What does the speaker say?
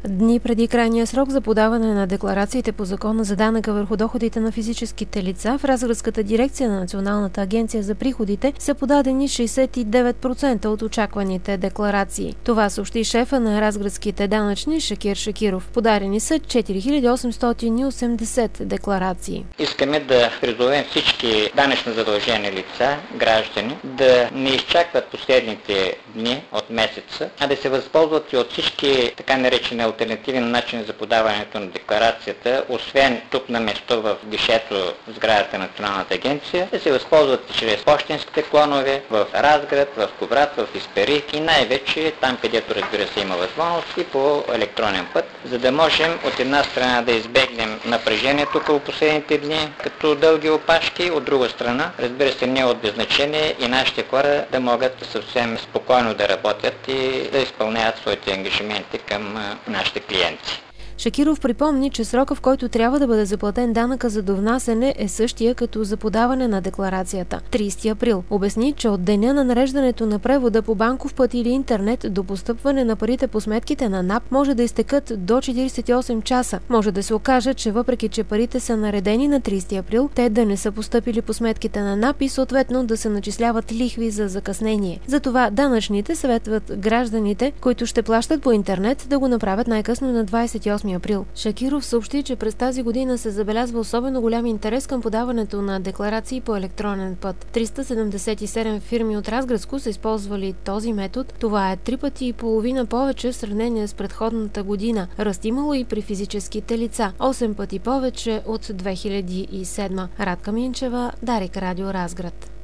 Дни преди крайния срок за подаване на декларациите по Закона за данъка върху доходите на физическите лица в Разградската дирекция на Националната агенция за приходите са подадени 69% от очакваните декларации. Това съобщи шефа на разградските данъчни Шакир Шакиров. Подадени са 4880 декларации. Искаме да призовем всички данъчно задължени лица, граждани, да не изчакват последните дни от месеца, а да се възползват и от всички така наречени алтернативен начин за подаването на декларацията, освен тук на место в гишето в сградата на Националната агенция, да се възползват и чрез пощенските клонове в Разград, в Кубрат, в Исперих и най-вече там, където разбира се има възможност и по електронен път, за да можем от една страна да избегнем напрежението около последните дни като дълги опашки, от друга страна, разбира се, не от беззначение и нашите хора да могат съвсем спокойно да работят и да изпълняват своите ангажименти към нашите клиенти. Шакиров припомни, че срока, в който трябва да бъде заплатен данъка за довнасяне, е същия като за подаване на декларацията – 30 април. Обясни, че от деня на нареждането на превода по банков път или интернет до постъпване на парите по сметките на НАП може да изтекат до 48 часа. Може да се окаже, че въпреки, че парите са наредени на 30 април, те да не са постъпили по сметките на НАП и съответно да се начисляват лихви за закъснение. Затова данъчните съветват гражданите, които ще плащат по интернет, да го направят най-късно на 28 април. Шакиров съобщи, че през тази година се забелязва особено голям интерес към подаването на декларации по електронен път. 377 фирми от Разградско са използвали този метод. Това е 3,5 пъти повече в сравнение с предходната година. Ръст имало и при физическите лица. 8 пъти повече от 2007. Радка Минчева, Дарик Радио Разград.